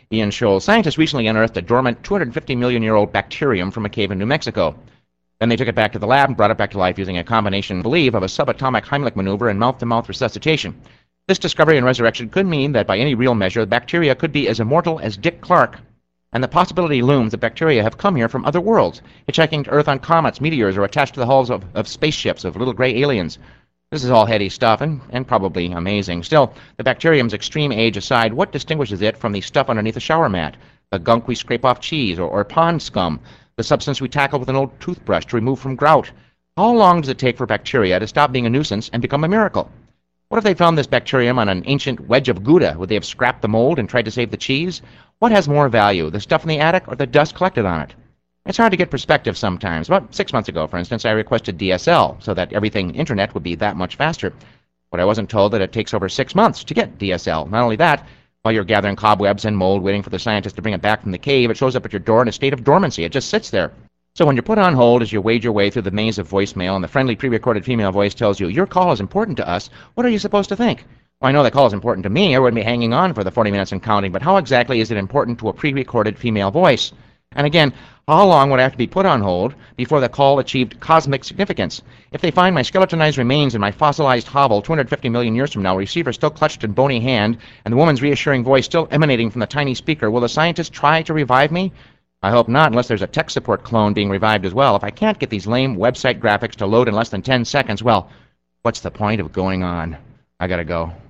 Ian Scholl. Scientists recently unearthed a dormant 250-million-year-old bacterium from a cave in New Mexico. Then they took it back to the lab and brought it back to life using a combination, I believe, of a subatomic Heimlich maneuver and mouth-to-mouth resuscitation. This discovery and resurrection could mean that by any real measure, the bacteria could be as immortal as Dick Clark. And the possibility looms that bacteria have come here from other worlds, hitchhiking to Earth on comets, meteors, or attached to the hulls of spaceships of little gray aliens. This is all heady stuff and probably amazing. Still, the bacterium's extreme age aside, what distinguishes it from the stuff underneath the shower mat? The gunk we scrape off cheese or pond scum? The substance we tackle with an old toothbrush to remove from grout? How long does it take for bacteria to stop being a nuisance and become a miracle? What if they found this bacterium on an ancient wedge of Gouda? Would they have scrapped the mold and tried to save the cheese? What has more value, the stuff in the attic or the dust collected on it? It's hard to get perspective sometimes. About 6 months ago, for instance, I requested DSL so that everything internet would be that much faster. But I wasn't told that it takes over 6 months to get DSL. Not only that, while you're gathering cobwebs and mold waiting for the scientists to bring it back from the cave, it shows up at your door in a state of dormancy. It just sits there. So when you're put on hold as you wade your way through the maze of voicemail and the friendly pre-recorded female voice tells you, your call is important to us, what are you supposed to think? Well, I know the call is important to me. I wouldn't be hanging on for the 40 minutes and counting, but how exactly is it important to a pre-recorded female voice? And again, how long would I have to be put on hold before the call achieved cosmic significance? If they find my skeletonized remains in my fossilized hovel 250 million years from now, receiver still clutched in bony hand, and the woman's reassuring voice still emanating from the tiny speaker, will the scientists try to revive me? I hope not, unless there's a tech support clone being revived as well. If I can't get these lame website graphics to load in less than 10 seconds, well, what's the point of going on? I gotta go.